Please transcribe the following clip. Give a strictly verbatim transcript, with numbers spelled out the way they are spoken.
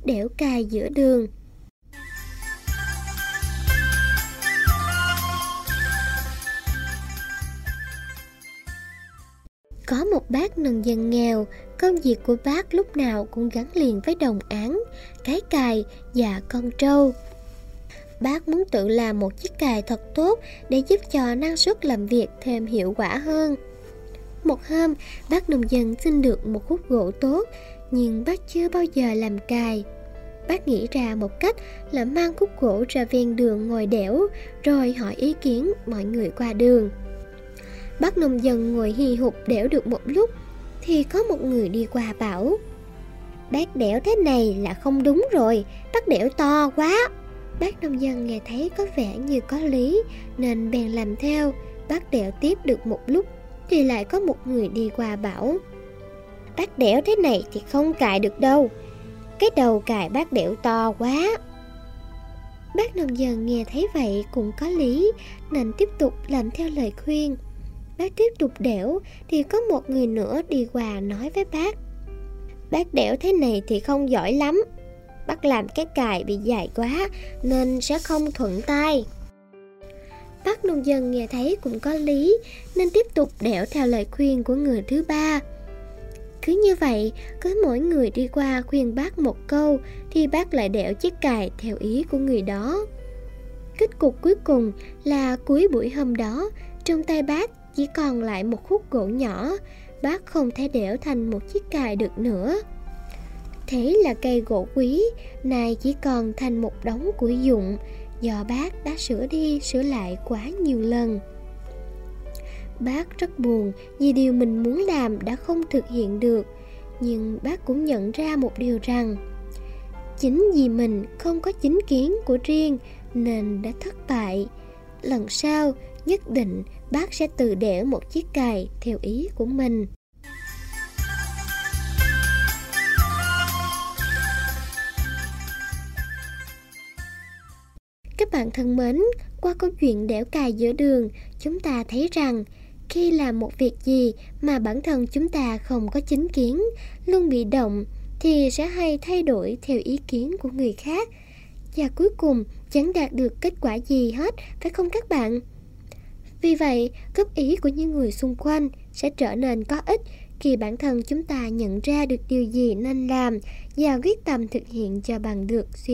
đẽo cài giữa đường. Có một bác nông dân nghèo, công việc của bác lúc nào cũng gắn liền với đồng áng, cái cài và con trâu. Bác muốn tự làm một chiếc cài thật tốt để giúp cho năng suất làm việc thêm hiệu quả hơn. Một hôm, bác nông dân xin được một khúc gỗ tốt, nhưng bác chưa bao giờ làm cài. Bác nghĩ ra một cách là mang khúc gỗ ra ven đường ngồi đẽo, rồi hỏi ý kiến mọi người qua đường. Bác nông dân ngồi hì hục đẽo được một lúc, thì có một người đi qua bảo: "Bác đẽo thế này là không đúng rồi, bác đẽo to quá." Bác nông dân nghe thấy có vẻ như có lý, nên bèn làm theo. Bác đẽo tiếp được một lúc, thì lại có một người đi qua bảo: "Bác đẽo thế này thì không cài được đâu, cái đầu cài bác đẽo to quá." Bác nông dân nghe thấy vậy cũng có lý, nên tiếp tục làm theo lời khuyên. Bác tiếp tục đẽo, thì có một người nữa đi qua nói với bác: "Bác đẽo thế này thì không giỏi lắm, bác làm cái cài bị dài quá nên sẽ không thuận tay." Bác nông dân nghe thấy cũng có lý, nên tiếp tục đẽo theo lời khuyên của người thứ ba. Cứ như vậy, cứ mỗi người đi qua khuyên bác một câu, thì bác lại đẽo chiếc cài theo ý của người đó. Kết cục cuối cùng là cuối buổi hôm đó, trong tay bác chỉ còn lại một khúc gỗ nhỏ. Bác không thể đẽo thành một chiếc cài được nữa. Thế là cây gỗ quý nay chỉ còn thành một đống củi dụng, do bác đã sửa đi sửa lại quá nhiều lần. Bác rất buồn vì điều mình muốn làm đã không thực hiện được, nhưng bác cũng nhận ra một điều rằng chính vì mình không có chính kiến của riêng nên đã thất bại. Lần sau nhất định bác sẽ tự đẽo một chiếc cài theo ý của mình. Các bạn thân mến, qua câu chuyện đẽo cài giữa đường, chúng ta thấy rằng khi làm một việc gì mà bản thân chúng ta không có chính kiến, luôn bị động, thì sẽ hay thay đổi theo ý kiến của người khác, và cuối cùng chẳng đạt được kết quả gì hết, phải không các bạn? Vì vậy, góp ý của những người xung quanh sẽ trở nên có ích khi bản thân chúng ta nhận ra được điều gì nên làm và quyết tâm thực hiện cho bằng được suy